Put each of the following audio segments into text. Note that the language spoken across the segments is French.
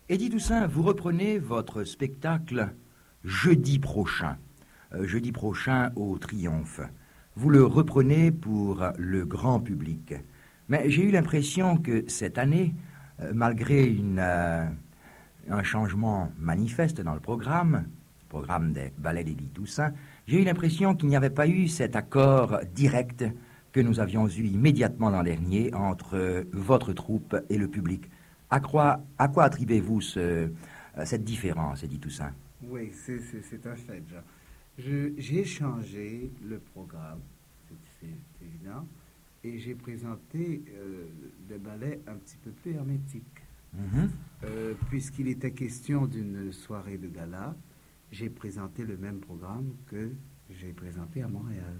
Eddie Toussaint, vous reprenez votre spectacle jeudi prochain au Triomphe. Vous le reprenez pour le grand public. Mais j'ai eu l'impression que cette année, malgré un changement manifeste dans le programme des ballets d'Eddie Toussaint, j'ai eu l'impression qu'il n'y avait pas eu cet accord direct que nous avions eu immédiatement l'an dernier entre votre troupe et le public. À quoi attribuez-vous cette différence, Eddie Toussaint? Oui, c'est un fait, Jean. J'ai changé le programme, c'est évident, et j'ai présenté des ballets un petit peu plus hermétiques. Puisqu'il était question d'une soirée de gala, j'ai présenté le même programme que j'ai présenté à Montréal.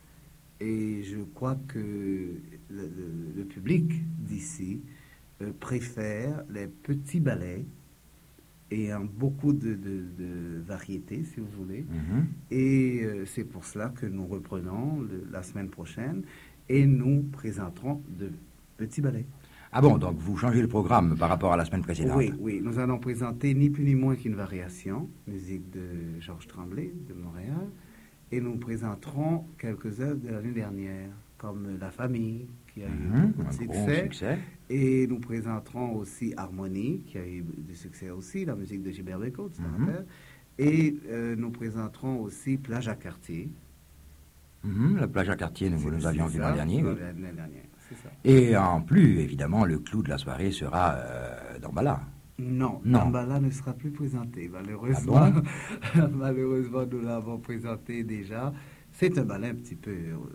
Et je crois que le public d'ici préfère les petits ballets et beaucoup de variétés, si vous voulez. Et c'est pour cela que nous reprenons la semaine prochaine et nous présenterons de petits ballets. Ah bon, donc vous changez le programme par rapport à la semaine précédente? Oui, nous allons présenter ni plus ni moins qu'une variation, musique de Georges Tremblay de Montréal, et nous présenterons quelques œuvres de l'année dernière, comme La Famille, qui a eu beaucoup de succès. Et nous présenterons aussi Harmonie, qui a eu du succès aussi, la musique de Gilbert Bécaud, tu te rappelles. Et nous présenterons aussi Plage à Cartier. La Plage à Cartier, nous avions vu l'an dernier. Oui. L'année dernière, c'est ça. Et en plus, évidemment, le clou de la soirée sera Damballa. Non, Damballa ne sera plus présenté, malheureusement. Ah bon? Malheureusement, nous l'avons présenté déjà. C'est un ballet un petit peu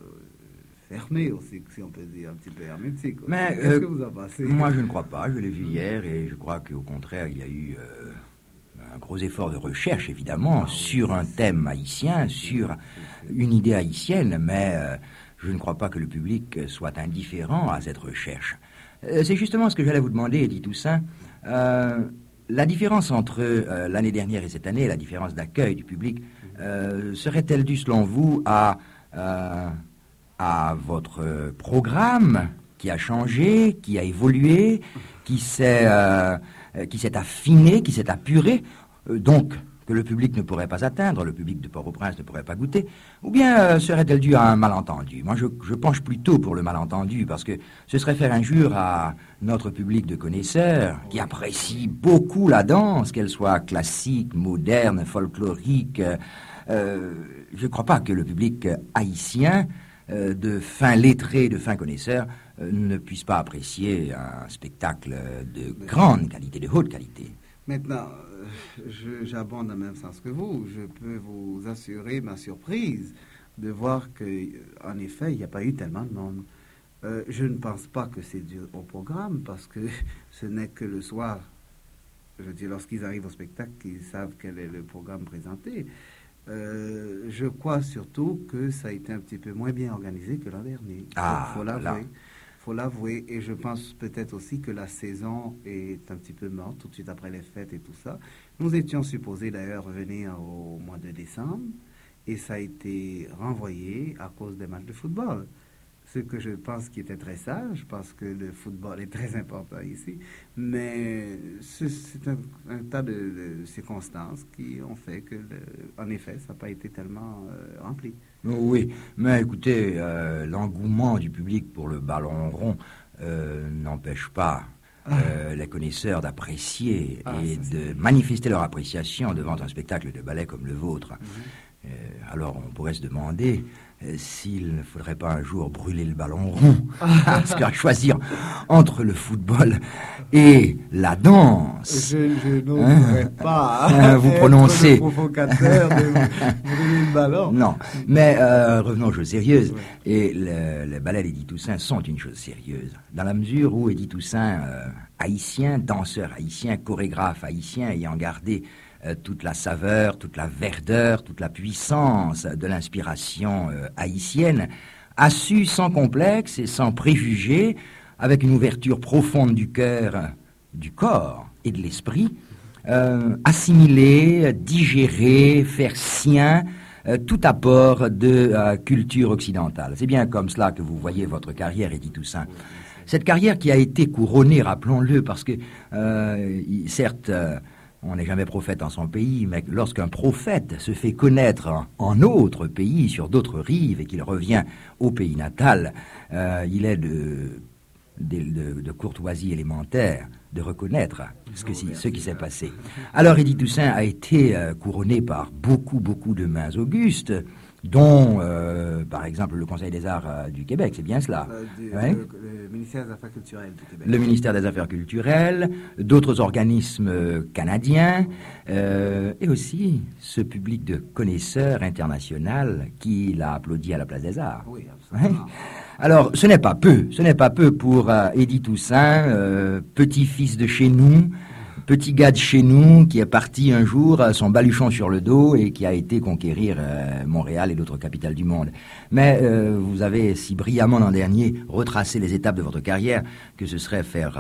fermé aussi, si on peut dire, un petit peu hermétique. Mais qu'est-ce que vous en pensez? Moi, je ne crois pas. Je l'ai vu hier et je crois qu'au contraire, il y a eu un gros effort de recherche, évidemment, sur un thème haïtien, sur une idée haïtienne, mais je ne crois pas que le public soit indifférent à cette recherche. C'est justement ce que j'allais vous demander, Eddie Toussaint. La différence entre l'année dernière et cette année, la différence d'accueil du public, serait-elle due, selon vous, à votre programme qui a changé, qui a évolué, qui s'est affiné, qui s'est apuré, donc que le public ne pourrait pas atteindre, le public de Port-au-Prince ne pourrait pas goûter, ou bien serait-elle due à un malentendu? Moi, je penche plutôt pour le malentendu, parce que ce serait faire injure à notre public de connaisseurs, qui apprécie beaucoup la danse, qu'elle soit classique, moderne, folklorique. Je ne crois pas que le public haïtien, de fins lettrés, de fins connaisseurs, ne puisse pas apprécier un spectacle de grande qualité, de haute qualité. Maintenant, j'abonde dans le même sens que vous. Je peux vous assurer ma surprise de voir qu'en effet, il n'y a pas eu tellement de monde. Je ne pense pas que c'est dû au programme, parce que ce n'est que le soir, je veux dire, lorsqu'ils arrivent au spectacle, qu'ils savent quel est le programme présenté. Je crois surtout que ça a été un petit peu moins bien organisé que l'an dernier. Faut l'avouer, et je pense peut-être aussi que la saison est un petit peu morte tout de suite après les fêtes et tout ça. Nous étions supposés d'ailleurs revenir au mois de décembre, et ça a été renvoyé à cause des matchs de football. Ce que je pense qui était très sage, parce que le football est très important ici, mais c'est un tas de circonstances qui ont fait que, en effet, ça n'a pas été tellement rempli. Oui, mais écoutez, l'engouement du public pour le ballon rond n'empêche pas les connaisseurs d'apprécier et de manifester leur appréciation devant un spectacle de ballet comme le vôtre. Alors on pourrait se demander s'il ne faudrait pas un jour brûler le ballon rond, parce qu'à choisir entre le football et la danse. Je n'oserais pas vous prononcez. Être le provocateur de brûler le ballon. Non, mais revenons aux choses sérieuses. Et les ballets d'Eddie Toussaint sont une chose sérieuse, dans la mesure où Eddie Toussaint, haïtien, danseur haïtien, chorégraphe haïtien, ayant gardé toute la saveur, toute la verdeur, toute la puissance de l'inspiration haïtienne, a su sans complexe et sans préjugés, avec une ouverture profonde du cœur, du corps et de l'esprit, assimiler, digérer, faire sien tout apport de culture occidentale. C'est bien comme cela que vous voyez votre carrière, Eddie Toussaint. Cette carrière qui a été couronnée, rappelons-le, parce que, certes, on n'est jamais prophète en son pays, mais lorsqu'un prophète se fait connaître en autre pays, sur d'autres rives, et qu'il revient au pays natal, il est de courtoisie élémentaire de reconnaître ce qui s'est passé. Alors Eddie Toussaint a été couronné par beaucoup de mains augustes, dont, par exemple, le Conseil des Arts du Québec, c'est bien cela. Le ministère des Affaires culturelles du Québec. Le ministère des Affaires culturelles, d'autres organismes canadiens, et aussi ce public de connaisseurs international qui l'a applaudi à la Place des Arts. Oui, absolument. Alors, ce n'est pas peu pour Eddie Toussaint, petit-fils de chez nous, petit gars de chez nous qui est parti un jour son baluchon sur le dos et qui a été conquérir Montréal et d'autres capitales du monde. Mais vous avez si brillamment l'an dernier retracé les étapes de votre carrière que ce serait faire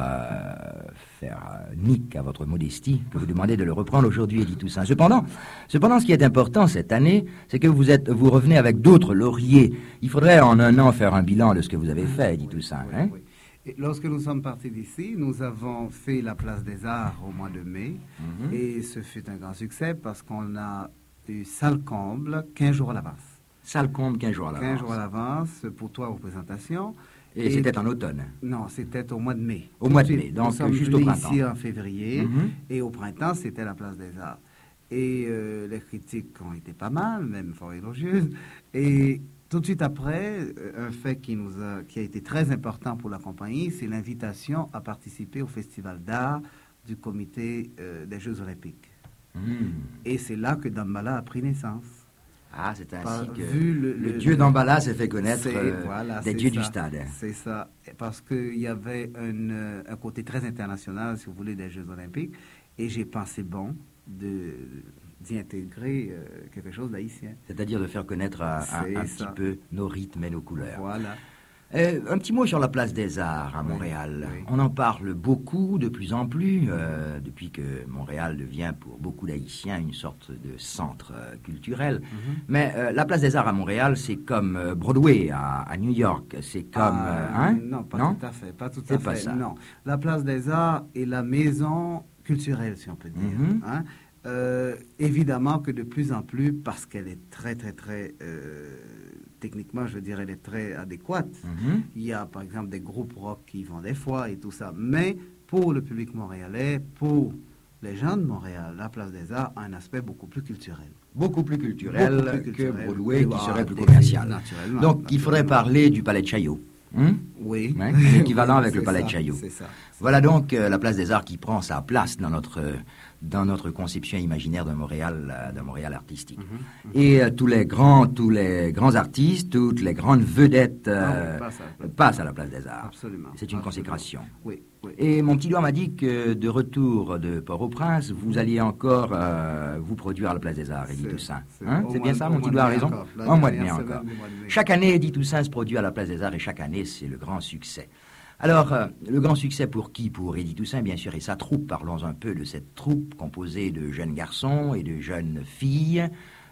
nique à votre modestie que vous demandez de le reprendre aujourd'hui, Eddie Toussaint. Cependant, ce qui est important cette année, c'est que vous revenez avec d'autres lauriers. Il faudrait en un an faire un bilan de ce que vous avez fait, Eddie Toussaint. Oui, oui. Et lorsque nous sommes partis d'ici, nous avons fait la Place des Arts au mois de mai, et ce fut un grand succès parce qu'on a eu salle comble 15 jours à l'avance. Salle comble 15 jours à l'avance. 15 jours à l'avance pour 3 représentations. Et c'était en automne? Non, c'était au mois de mai. Au mois de mai, donc juste au printemps. Nous sommes venus ici en février, et au printemps, c'était la Place des Arts. Et les critiques ont été pas mal, même fort élogieuses. Et tout de suite après, un fait qui a été très important pour la compagnie, c'est l'invitation à participer au Festival d'art du comité des Jeux Olympiques. Et c'est là que Damballa a pris naissance. Ah, c'est ainsi que le dieu Damballa s'est fait connaître des dieux du stade. C'est ça, parce qu'il y avait un côté très international, si vous voulez, des Jeux Olympiques, et j'ai pensé bon d'y intégrer quelque chose d'haïtien. C'est-à-dire de faire connaître un petit peu nos rythmes et nos couleurs. Voilà. Un petit mot sur la Place des Arts à Montréal. Oui. On en parle beaucoup, de plus en plus, depuis que Montréal devient pour beaucoup d'Haïtiens une sorte de centre culturel. Mais la Place des Arts à Montréal, c'est comme Broadway à New York. C'est comme... non, tout à fait. Pas tout à fait. Pas ça. Non. La Place des Arts est la maison culturelle, si on peut dire. Évidemment que de plus en plus, parce qu'elle est très techniquement, je veux dire, elle est très adéquate. Il y a, par exemple, des groupes rock qui y vont des fois et tout ça. Mais pour le public montréalais, pour les gens de Montréal, la Place des Arts a un aspect beaucoup plus culturel. Beaucoup plus culturel que Broadway, qui serait plus commercial. Naturellement. Donc, il faudrait parler du Palais de Chaillot. Oui. L'équivalent avec le Palais de Chaillot. C'est ça. Voilà donc la Place des Arts qui prend sa place dans notre conception imaginaire d'un Montréal artistique. Et tous les grands artistes, toutes les grandes vedettes passent à la Place des Arts. Absolument. C'est une consécration. Oui. Et mon petit doigt m'a dit que de retour de Port-au-Prince, vous alliez encore vous produire à la Place des Arts, Eddie Toussaint. C'est bien ça, mon petit doigt a raison? En mois de mai encore. Chaque année, Eddie Toussaint se produit à la Place des Arts et chaque année, c'est le grand succès. Alors, le grand succès pour qui? Pour Eddie Toussaint, bien sûr, et sa troupe. Parlons un peu de cette troupe composée de jeunes garçons et de jeunes filles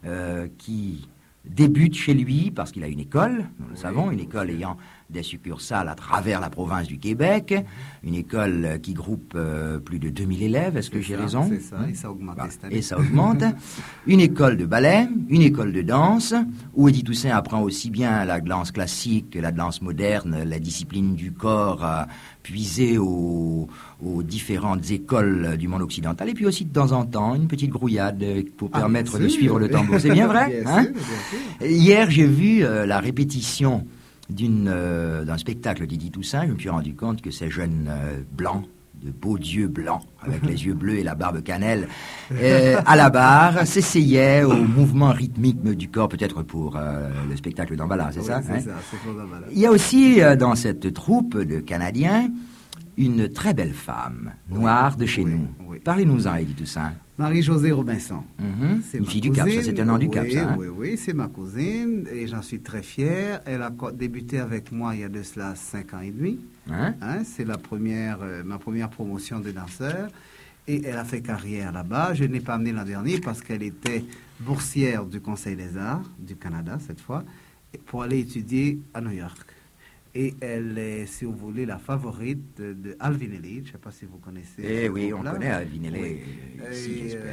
qui débutent chez lui parce qu'il a une école, nous le savons, une école ayant des succursales à travers la province du Québec, une école qui groupe plus de 2000 élèves, est-ce que j'ai raison? C'est ça, et ça augmente cette année. Et ça augmente. Une école de ballet, une école de danse, où Eddie Toussaint apprend aussi bien la danse classique que la danse moderne, la discipline du corps puisée aux différentes écoles du monde occidental, et puis aussi de temps en temps une petite grouillade pour permettre de suivre le tambour. C'est bien vrai? Bien sûr. Hier, j'ai vu la répétition d'un spectacle d'Eddie Toussaint. Je me suis rendu compte que ces jeunes blancs, de beaux dieux blancs, avec les yeux bleus et la barbe cannelle, à la barre, s'essayaient au mouvement rythmique du corps, peut-être pour le spectacle d'Damballa, c'est ça? C'est ça, c'est pour Damballa. Il y a aussi, dans cette troupe de Canadiens, une très belle femme, noire de chez nous. Parlez-nous-en, Eddie Toussaint. Marie-Josée Robinson. C'est une fille du Cap, ça, c'est un nom du Cap, ça. Oui, c'est ma cousine et j'en suis très fier. Elle a débuté avec moi il y a de cela 5 ans et demi. C'est ma première promotion de danseur et elle a fait carrière là-bas. Je ne l'ai pas amenée l'an dernier parce qu'elle était boursière du Conseil des Arts du Canada cette fois pour aller étudier à New York. Et elle est, si vous voulez, la favorite de Alvinelli. Je ne sais pas si vous connaissez. Eh oui, on connaît Alvinelli ici, Et, j'espère.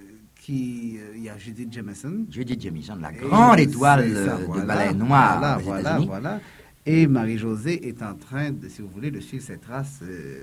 Il y a Judith Jamison. Judith Jamison, la grande étoile de ballet noir aux États-Unis. Voilà. Et Marie-Josée est en train, de, si vous voulez, de suivre cette trace.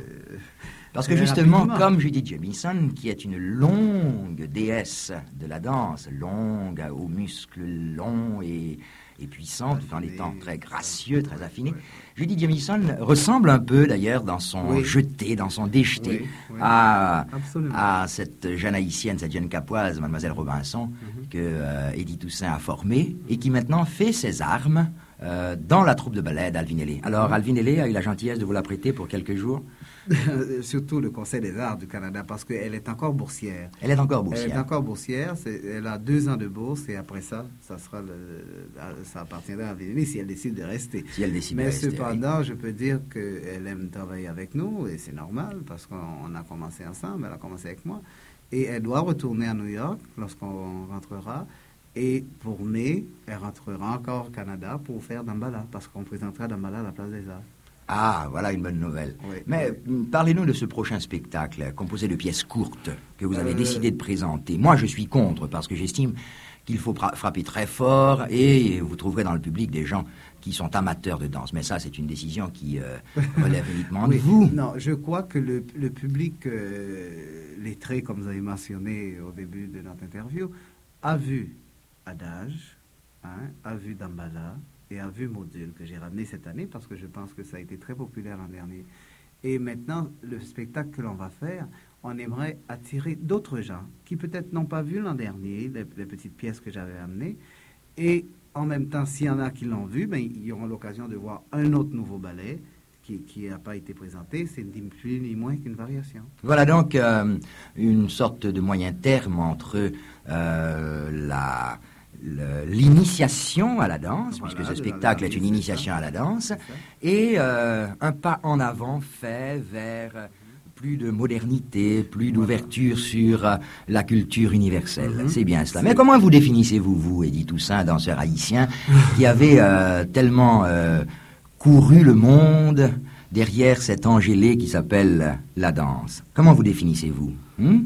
Parce que justement, comme Judith Jamison, qui est une longue déesse de la danse, longue, aux muscles longs et puissants, tout en étant très gracieux, très affiné, Judith Jamison ressemble un peu, d'ailleurs, dans son jeté, dans son déjeté, à cette jeune haïtienne, cette jeune capoise, Mademoiselle Robinson, que Eddie Toussaint a formée et qui maintenant fait ses armes dans la troupe de ballet d'Alvinelli. Alors, Alvinelli a eu la gentillesse de vous la prêter pour quelques jours. Surtout le Conseil des arts du Canada, parce qu'elle est encore boursière. Elle est encore boursière. Elle est encore boursière. Elle a 2 ans de bourse et après ça, ça appartiendra à Alvinelli si elle décide de rester. Si elle décide Mais de rester, cependant, oui. je peux dire qu'elle aime travailler avec nous et c'est normal parce qu'on a commencé ensemble. Elle a commencé avec moi et elle doit retourner à New York lorsqu'on rentrera. Et pour mai, elle rentrera encore au Canada pour faire Dambala parce qu'on présentera Dambala à la Place des Arts. Ah, voilà une bonne nouvelle. Oui. Mais parlez-nous de ce prochain spectacle, composé de pièces courtes, que vous avez décidé de présenter. Moi, je suis contre, parce que j'estime qu'il faut frapper très fort, et vous trouverez dans le public des gens qui sont amateurs de danse. Mais ça, c'est une décision qui relève uniquement de vous. Non, je crois que le public lettré, comme vous avez mentionné au début de notre interview, a vu Adage, a vu Dambala, et a vu Module, que j'ai ramené cette année parce que je pense que ça a été très populaire l'an dernier. Et maintenant, le spectacle que l'on va faire, on aimerait attirer d'autres gens qui peut-être n'ont pas vu l'an dernier les petites pièces que j'avais amenées. Et en même temps, s'il y en a qui l'ont vu, ben, ils auront l'occasion de voir un autre nouveau ballet qui n'a pas été présenté. C'est ni plus ni moins qu'une variation. Voilà donc une sorte de moyen terme entre l'initiation à la danse, Voilà, puisque ce spectacle est une initiation à la danse, et un pas en avant fait vers plus de modernité, plus d'ouverture sur la culture universelle. C'est bien cela. Mais comment vous définissez-vous, vous, Eddie Toussaint, danseur haïtien, qui avez tellement couru le monde derrière cet angélé qui s'appelle la danse? Comment vous définissez-vous?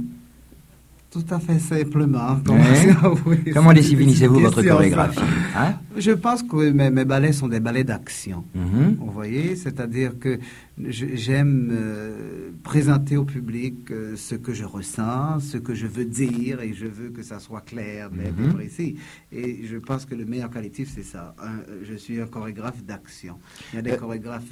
Tout à fait simplement. Comment définissez-vous votre chorégraphie? Je pense que mes ballets sont des ballets d'action. Vous voyez, c'est-à-dire que j'aime présenter au public ce que je ressens, ce que je veux dire, et je veux que ça soit clair, net et précis. Et je pense que le meilleur qualitif, c'est ça. Je suis un chorégraphe d'action. Il y a des chorégraphes...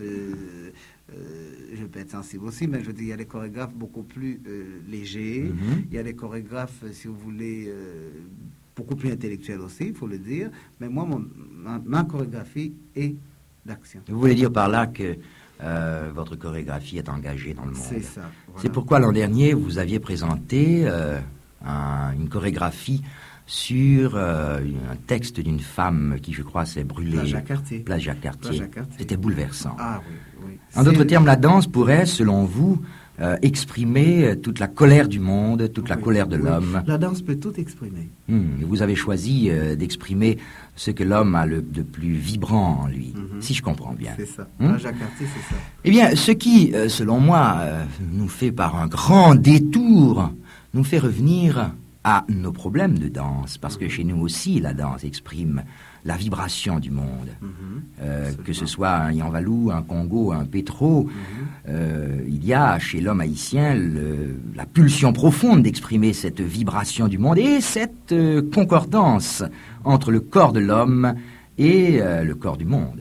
je peux être sensible aussi, mais je veux dire, il y a des chorégraphes beaucoup plus légers. Il y a des chorégraphes, si vous voulez, beaucoup plus intellectuels aussi, il faut le dire. Mais moi, ma chorégraphie est d'action. Vous voulez dire par là que votre chorégraphie est engagée dans le monde. C'est ça. Voilà. C'est pourquoi l'an dernier, vous aviez présenté une chorégraphie sur un texte d'une femme qui, je crois, s'est brûlée. Place Jacques-Cartier. Place Jacques-Cartier. C'était bouleversant. Ah oui. En d'autres termes, la danse pourrait, selon vous, exprimer toute la colère du monde, toute la colère de l'homme. La danse peut tout exprimer. Vous avez choisi d'exprimer ce que l'homme a de plus vibrant en lui, si je comprends bien. C'est ça. Jacques-Cartier, c'est ça. Eh bien, ce qui, selon moi, nous fait par un grand détour, nous fait revenir à nos problèmes de danse, parce que chez nous aussi, la danse exprime la vibration du monde. Que ce soit un Yanvalou, un Congo, un Pétro, il y a chez l'homme haïtien la pulsion profonde d'exprimer cette vibration du monde et cette concordance entre le corps de l'homme et le corps du monde.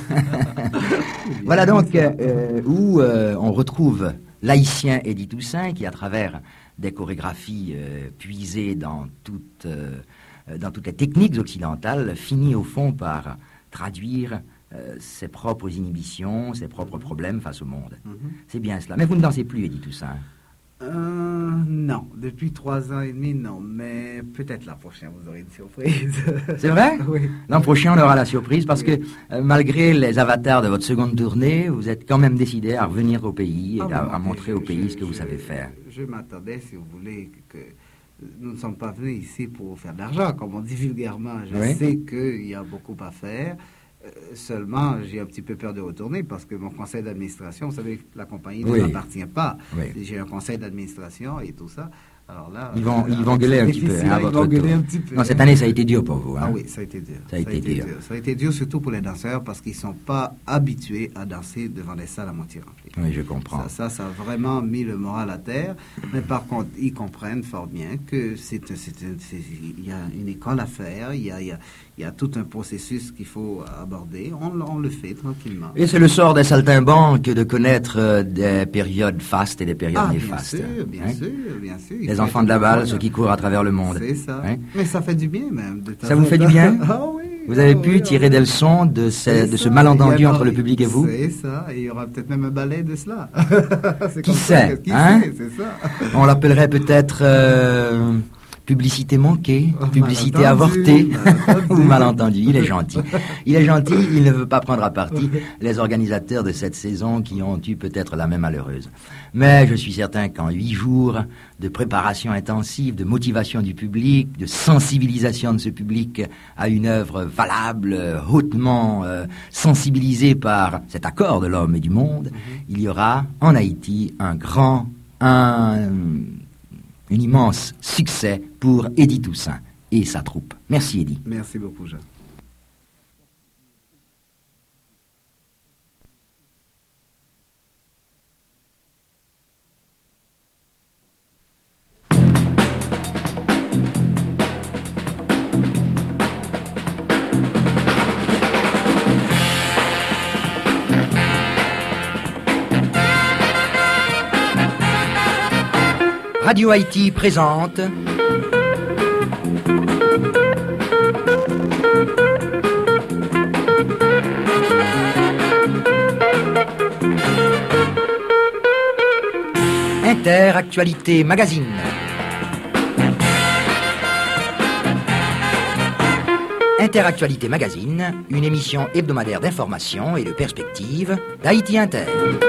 Voilà donc où on retrouve l'haïtien Eddie Toussaint qui, à travers des chorégraphies puisées dans toutes les techniques occidentales, finit au fond par traduire ses propres inhibitions, ses propres problèmes face au monde. C'est bien cela. Mais vous ne dansez plus, Eddie Toussaint? Non, depuis 3 ans et demi, non. Mais peut-être l'an prochain, vous aurez une surprise. C'est vrai? Oui. L'an prochain, on aura la surprise parce que malgré les avatars de votre seconde tournée, vous êtes quand même décidé à revenir au pays et à montrer au pays ce que vous savez faire. Je m'attendais, si vous voulez, que nous ne sommes pas venus ici pour faire de l'argent, comme on dit vulgairement. Je sais qu'il y a beaucoup à faire. Seulement, j'ai un petit peu peur de retourner parce que mon conseil d'administration, vous savez, la compagnie ne Oui. m'appartient pas. Oui. J'ai un conseil d'administration et tout ça. Alors là, Ils vont gueuler un petit peu, difficile, à ils votre vont gueuler tour. un petit peu. Non, cette année, ça a été dur pour vous. Hein? Ah oui, ça a été dur. Ça a été dur. Ça a été dur surtout pour les danseurs parce qu'ils ne sont pas habitués à danser devant des salles à moitié remplies. Oui, je comprends. Ça a vraiment mis le moral à terre. Mais par contre, ils comprennent fort bien que il y a une école à faire, il y a tout un processus qu'il faut aborder. On le fait tranquillement. Et c'est le sort des saltimbanques de connaître des périodes fastes et des périodes néfastes. Bien hein? sûr, bien sûr. Les enfants de la balle, ceux qui courent à travers le monde. C'est ça. Hein? Mais ça fait du bien même. Ça vous fait du bien? Ah oui. Vous avez pu tirer des leçons de ce malentendu entre le public et vous? C'est ça. Et il y aura peut-être même un ballet de cela. Qui sait? Hein? C'est ça. On l'appellerait peut-être publicité manquée, publicité avortée ou malentendu. Il est gentil. Il est gentil, il ne veut pas prendre à partie les organisateurs de cette saison qui ont eu peut-être la même malheureuse. Mais je suis certain qu'en 8 jours de préparation intensive, de motivation du public, de sensibilisation de ce public à une œuvre valable, hautement sensibilisée par cet accord de l'homme et du monde, il y aura en Haïti un immense succès pour Eddie Toussaint et sa troupe. Merci Eddie. Merci beaucoup, Jean. Radio Haïti présente Interactualité Magazine. Interactualité Magazine, une émission hebdomadaire d'information et de perspective d'Haïti Inter.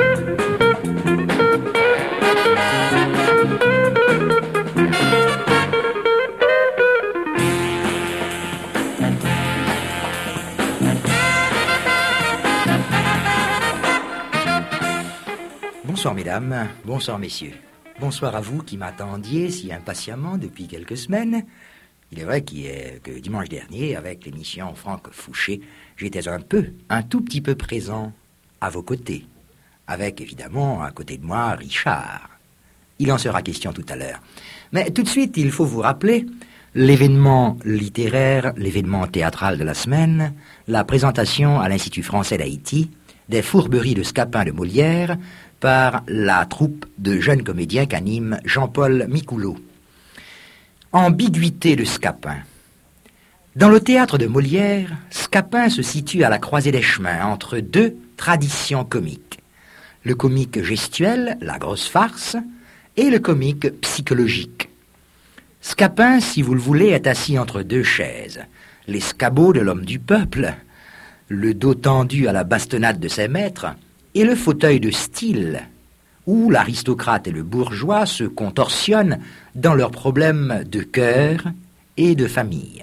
Bonsoir mesdames, bonsoir messieurs. Bonsoir à vous qui m'attendiez si impatiemment depuis quelques semaines. Il est vrai que dimanche dernier, avec l'émission Franck Fouché, j'étais un tout petit peu présent à vos côtés. Avec évidemment à côté de moi Richard. Il en sera question tout à l'heure. Mais tout de suite, il faut vous rappeler l'événement littéraire, l'événement théâtral de la semaine, la présentation à l'Institut français d'Haïti des Fourberies de Scapin de Molière par la troupe de jeunes comédiens qu'anime Jean-Paul Micoulot. Ambiguïté de Scapin. Dans le théâtre de Molière, Scapin se situe à la croisée des chemins entre deux traditions comiques. Le comique gestuel, la grosse farce, et le comique psychologique. Scapin, si vous le voulez, est assis entre deux chaises. L'escabeau de l'homme du peuple, le dos tendu à la bastonnade de ses maîtres, et le fauteuil de style, où l'aristocrate et le bourgeois se contorsionnent dans leurs problèmes de cœur et de famille.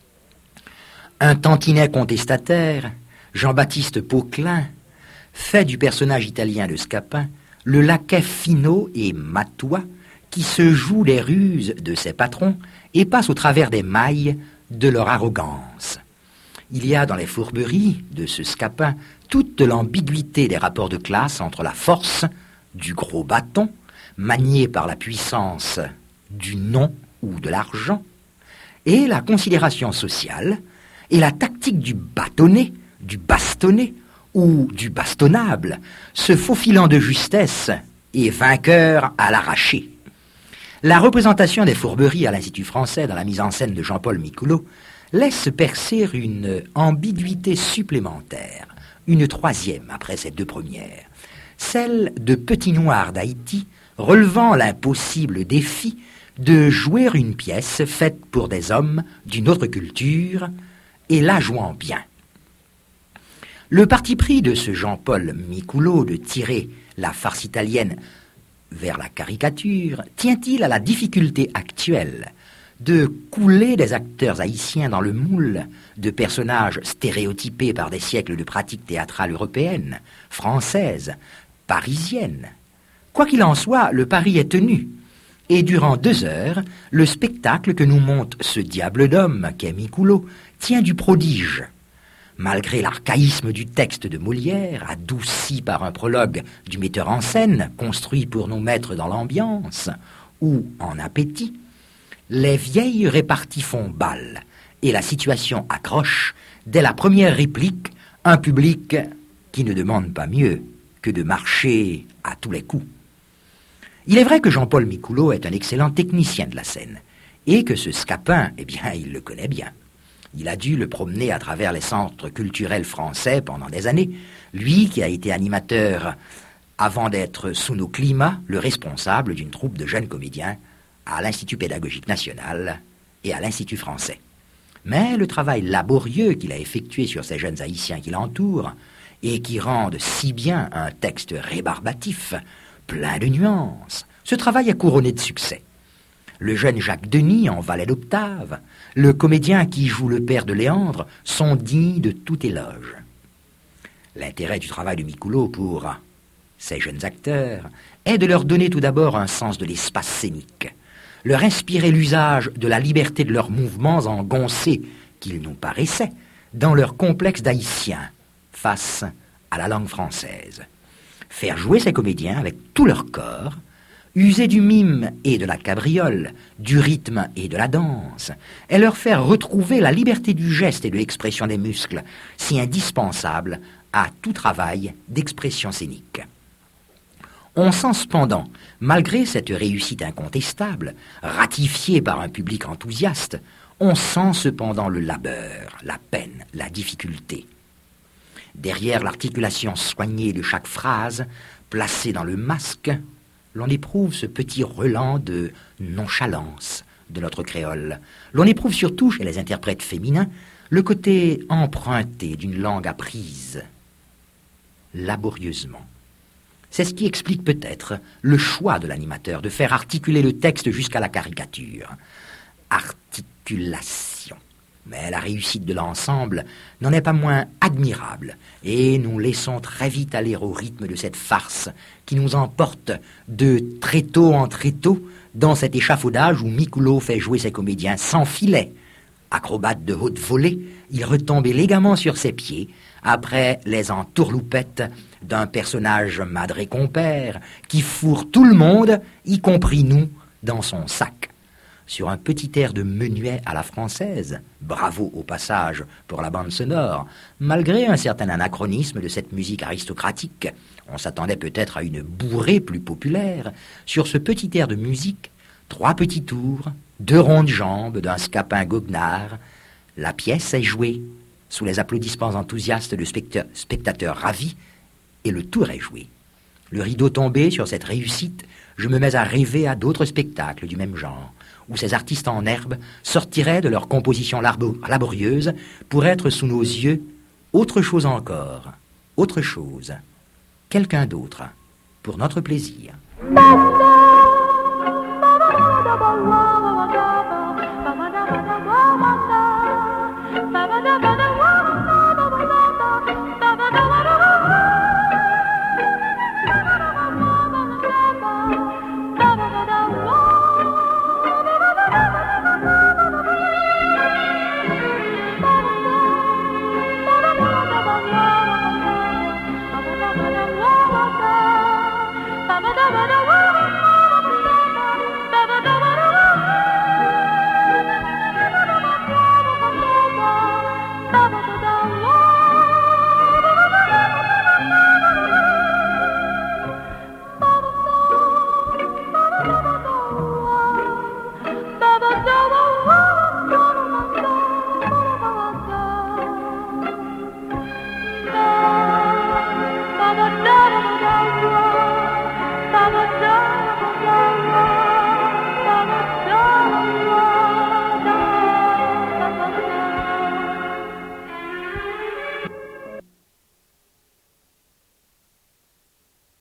Un tantinet contestataire, Jean-Baptiste Pauquelin, fait du personnage italien de Scapin le laquais finot et matois qui se joue les ruses de ses patrons et passe au travers des mailles de leur arrogance. Il y a dans les fourberies de ce Scapin toute l'ambiguïté des rapports de classe entre la force du gros bâton, manié par la puissance du nom ou de l'argent, et la considération sociale et la tactique du bâtonnet, du bastonné ou du bastonnable, se faufilant de justesse et vainqueur à l'arraché. La représentation des fourberies à l'Institut français dans la mise en scène de Jean-Paul Micoulot laisse percer une ambiguïté supplémentaire, une troisième après ces deux premières, celle de Petit Noir d'Haïti, relevant l'impossible défi de jouer une pièce faite pour des hommes d'une autre culture, et la jouant bien. Le parti pris de ce Jean-Paul Micoulot de tirer la farce italienne vers la caricature tient-il à la difficulté actuelle de couler des acteurs haïtiens dans le moule de personnages stéréotypés par des siècles de pratiques théâtrales européennes, françaises, parisiennes. Quoi qu'il en soit, le pari est tenu. Et durant 2 heures, le spectacle que nous montre ce diable d'homme qu'est Micoulo tient du prodige. Malgré l'archaïsme du texte de Molière, adouci par un prologue du metteur en scène, construit pour nous mettre dans l'ambiance, ou en appétit, les vieilles réparties font bal, et la situation accroche, dès la première réplique, un public qui ne demande pas mieux que de marcher à tous les coups. Il est vrai que Jean-Paul Micoulo est un excellent technicien de la scène, et que ce Scapin, eh bien, il le connaît bien. Il a dû le promener à travers les centres culturels français pendant des années, lui qui a été animateur avant d'être sous nos climats le responsable d'une troupe de jeunes comédiens à l'Institut pédagogique national et à l'Institut français. Mais le travail laborieux qu'il a effectué sur ces jeunes haïtiens qui l'entourent et qui rendent si bien un texte rébarbatif, plein de nuances, ce travail est couronné de succès. Le jeune Jacques Denis en valet d'octave, le comédien qui joue le père de Léandre sont dignes de tout éloge. L'intérêt du travail de Micoulo pour ces jeunes acteurs est de leur donner tout d'abord un sens de l'espace scénique, leur inspirer l'usage de la liberté de leurs mouvements engoncés qu'ils nous paraissaient dans leur complexe d'haïtien face à la langue française. Faire jouer ces comédiens avec tout leur corps, user du mime et de la cabriole, du rythme et de la danse, et leur faire retrouver la liberté du geste et de l'expression des muscles, si indispensable à tout travail d'expression scénique. On sent cependant, malgré cette réussite incontestable, ratifiée par un public enthousiaste, on sent cependant le labeur, la peine, la difficulté. Derrière l'articulation soignée de chaque phrase, placée dans le masque, l'on éprouve ce petit relent de nonchalance de notre créole. L'on éprouve surtout, chez les interprètes féminins, le côté emprunté d'une langue apprise, laborieusement. C'est ce qui explique peut-être le choix de l'animateur de faire articuler le texte jusqu'à la caricature. Articulation. Mais la réussite de l'ensemble n'en est pas moins admirable, et nous laissons très vite aller au rythme de cette farce qui nous emporte de tréteau en tréteau dans cet échafaudage où Micoulo fait jouer ses comédiens sans filet. Acrobate de haute volée, il retombe élégamment sur ses pieds après les entourloupettes d'un personnage madre et compère qui fourre tout le monde, y compris nous, dans son sac. Sur un petit air de menuet à la française, bravo au passage pour la bande sonore, malgré un certain anachronisme de cette musique aristocratique, on s'attendait peut-être à une bourrée plus populaire. Sur ce petit air de musique, 3 petits tours, 2 ronds de jambes d'un Scapin goguenard, la pièce est jouée sous les applaudissements enthousiastes de spectateurs ravis, et le tour est joué. Le rideau tombé sur cette réussite, je me mets à rêver à d'autres spectacles du même genre, où ces artistes en herbe sortiraient de leur composition laborieuse pour être sous nos yeux autre chose encore, autre chose, quelqu'un d'autre, pour notre plaisir.